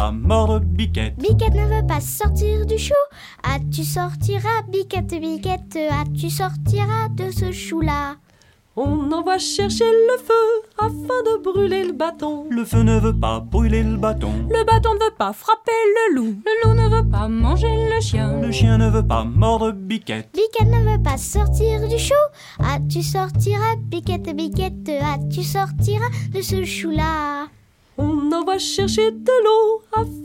pas mordre Biquette. Biquette ne veut pas sortir du chou. Ah, tu sortiras, Biquette, Biquette. Ah, tu sortiras de ce chou-là. On envoie chercher le feu afin de brûler le bâton. Le feu ne veut pas brûler le bâton. Le bâton ne veut pas frapper le loup. Le loup ne veut pas manger le chien. Le chien ne veut pas mordre Biquette. Biquette ne veut pas sortir du chou. Ah, tu sortiras, Biquette, Biquette. Ah, tu sortiras de ce chou-là. On envoie chercher de l'eau afin